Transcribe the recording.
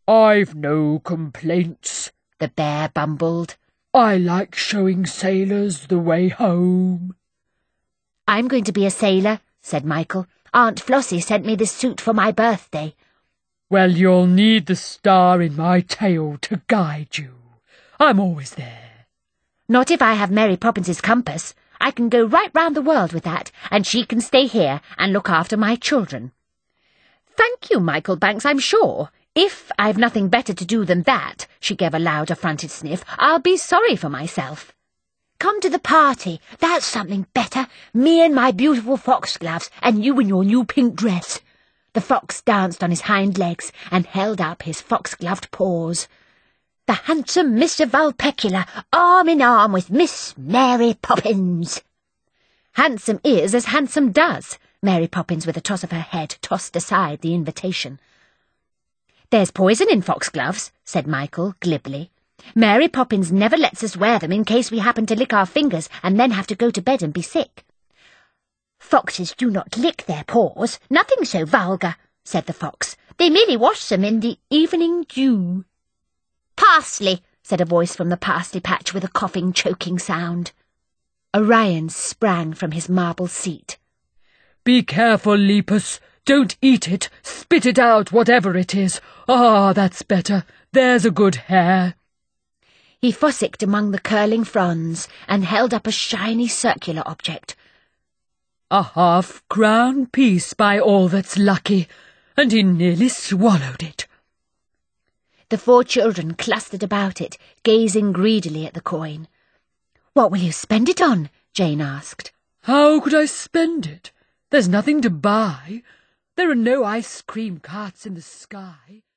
"I've no complaints," the bear bumbled. "I like showing sailors the way home." "I'm going to be a sailor," said Michael. "Aunt Flossie sent me this suit for my birthday." "Well, you'll need the star in my tail to guide you. I'm always there." "Not if I have Mary Poppins's compass. I can go right round the world with that, and she can stay here and look after my children." "Thank you, Michael Banks, I'm sure. If I've nothing better to do than that," she gave a loud, affronted sniff, "I'll be sorry for myself." "Come to the party. That's something better. Me in my beautiful foxgloves, and you in your new pink dress." The fox danced on his hind legs and held up his foxgloved paws. "The handsome Mr. Vulpecula, arm in arm with Miss Mary Poppins." "Handsome is as handsome does." Mary Poppins, with a toss of her head, tossed aside the invitation. "There's poison in foxgloves," said Michael glibly. "Mary Poppins never lets us wear them in case we happen to lick our fingers and then have to go to bed and be sick." "Foxes do not lick their paws. Nothing so vulgar," said the fox. "They merely wash them in the evening dew." "Parsley," said a voice from the parsley patch with a coughing, choking sound. Orion sprang from his marble seat. "Be careful, Lepus. Don't eat it. Spit it out, whatever it is. Ah, that's better. There's a good hare." He fossicked among the curling fronds and held up a shiny circular object. "A half-crown piece, by all that's lucky, and he nearly swallowed it." The 4 children clustered about it, gazing greedily at the coin. "What will you spend it on?" Jane asked. "How could I spend it? There's nothing to buy. There are no ice-cream carts in the sky."